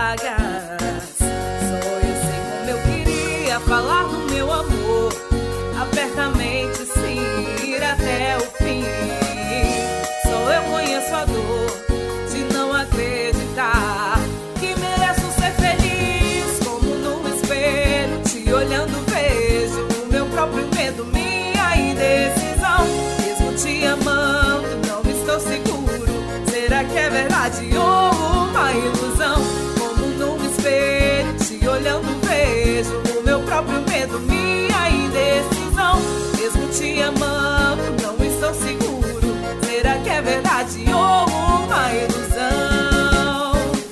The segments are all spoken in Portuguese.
vagas. Só eu sei como eu queria falar do meu amor abertamente, sim, ir até o fim. Só eu conheço a dor de não acreditar que mereço ser feliz. Como num espelho, te olhando vejo o meu próprio medo, minha indecisão. Mesmo te amando, não estou seguro. Será que é verdade ou uma ilusão? Como num espelho, te olhando vejo o meu próprio medo, minha indecisão. Mesmo te amando, não estou seguro. Será que é verdade ou uma ilusão?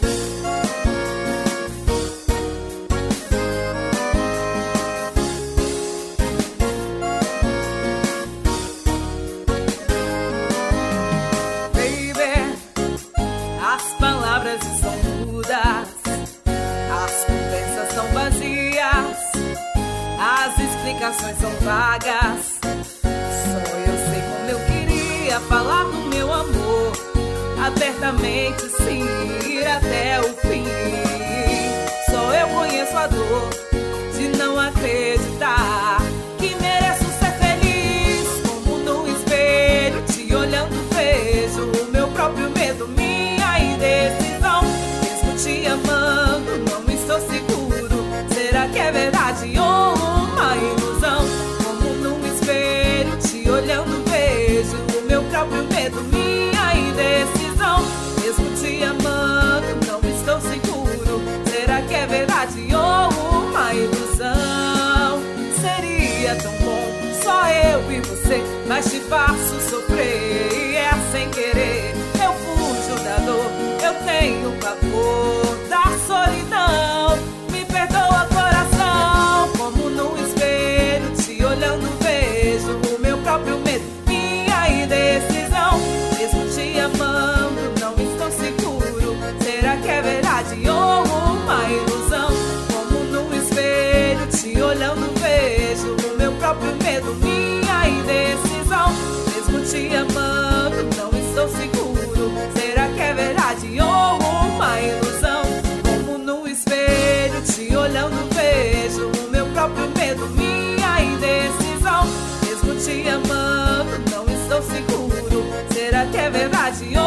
Baby, as palavras estão mudas, as conversas são vazias, as explicações são vagas. Só eu sei como eu queria falar do meu amor abertamente, sim, ir até o fim. Só eu conheço a dor de não acreditar que mereço ser feliz. Como num espelho, te olhando vejo o meu próprio medo, minha indecisão. Mesmo te amando, não estou seguro. Será que é verdade ou uma ilusão? Como num espelho, te olhando vejo o meu próprio medo, minha indecisão. Mesmo te amando, não estou seguro. Será que é verdade ou uma ilusão? Seria tão bom, só eu e você, mas te faço sofrer e é sem querer. Eu fujo da dor, eu tenho pavor da solidão. Me perdoa, coração. Como num espelho, te olhando vejo o meu próprio medo, minha indecisão. Mesmo te amando, não estou seguro. Será que é verdade ou uma ilusão? Como num espelho, te olhando vejo o meu próprio medo, minha indecisão. Mesmo te amando, não estou seguro. Será que é verdade ou uma ilusão? Como num espelho, te olhando vejo o meu próprio medo, minha indecisão. Mesmo te amando, não estou seguro. Será que é verdade ou